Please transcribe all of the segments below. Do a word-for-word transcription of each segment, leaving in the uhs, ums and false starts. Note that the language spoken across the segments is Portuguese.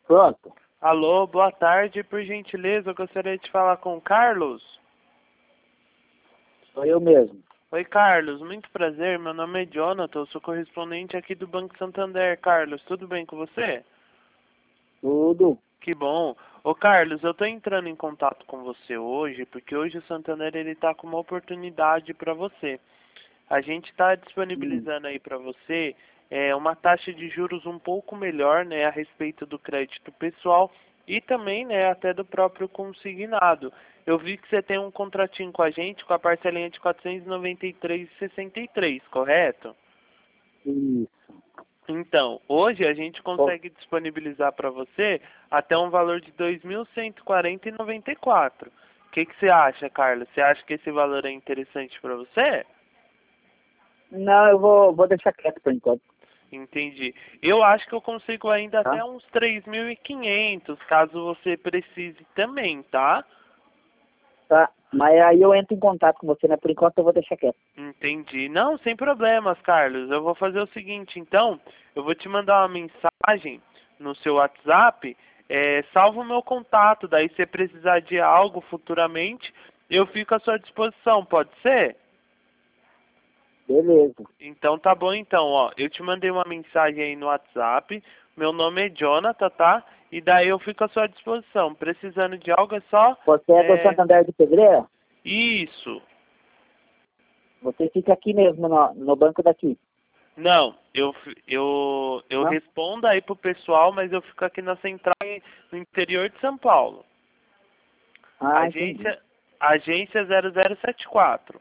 Pronto. Alô, boa tarde. Por gentileza, eu gostaria de falar com o Carlos. Sou eu mesmo. Oi, Carlos. Muito prazer. Meu nome é Jonathan. Eu sou correspondente aqui do Banco Santander. Carlos, tudo bem com você? Tudo. Que bom. Ô, Carlos, eu estou entrando em contato com você hoje, porque hoje o Santander ele está com uma oportunidade para você. A gente está Hum. disponibilizando aí para você é, uma taxa de juros um pouco melhor, né, a respeito do crédito pessoal e também, né, até do próprio consignado. Eu vi que você tem um contratinho com a gente com a parcelinha de quatrocentos e noventa e três reais e sessenta e três centavos, correto? Isso. Então, hoje a gente Bom, consegue disponibilizar para você até um valor de dois mil cento e quarenta reais e noventa e quatro centavos. O que, que você acha, Carlos? Você acha que esse valor é interessante para você? não, eu vou, vou deixar quieto por enquanto. Entendi. Eu acho que eu consigo ainda Tá? até uns três mil e quinhentos, caso você precise também, tá? Tá. Mas aí eu entro em contato com você, né? Por enquanto eu vou deixar quieto. Entendi. Não, sem problemas, Carlos. Eu vou fazer o seguinte, então, eu vou te mandar uma mensagem no seu WhatsApp, é, salva o meu contato, daí se você precisar de algo futuramente, eu fico à sua disposição, pode ser? Beleza. Então tá bom então, ó. Eu te mandei uma mensagem aí no WhatsApp. Meu nome é Jonathan, tá? E daí eu fico à sua disposição. Precisando de algo é só. Você é do É... Santander de Pedreira? Isso. Você fica aqui mesmo, no, no banco daqui. Não, eu, fi- eu, eu Não? respondo aí pro pessoal, mas eu fico aqui na central em- no interior de São Paulo. Ah, entendi. Agência, agência zero zero sete quatro,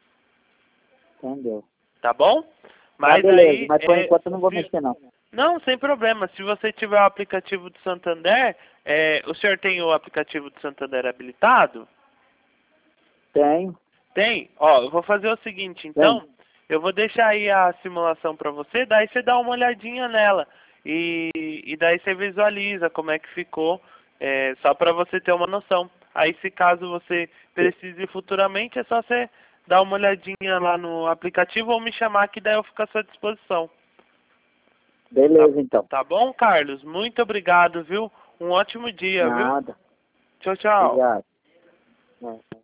Entendeu. tá bom? Tá, Mas beleza. aí, Mas por é, enquanto eu não vou se, mexer, não. não, sem problema. Se você tiver o aplicativo do Santander, é, o senhor tem o aplicativo do Santander habilitado? Tenho. Tem? Ó, eu vou fazer o seguinte, Tenho. então, eu vou deixar aí a simulação para você, daí você dá uma olhadinha nela. E, e daí você visualiza como é que ficou, é, só para você ter uma noção. Aí, se caso você precise futuramente, é só você dar uma olhadinha lá no aplicativo ou me chamar que daí eu fico à sua disposição. Tá, Beleza, então. tá bom, Carlos? Muito obrigado, viu? Um ótimo dia, viu? Nada. Tchau, tchau. Obrigado. É.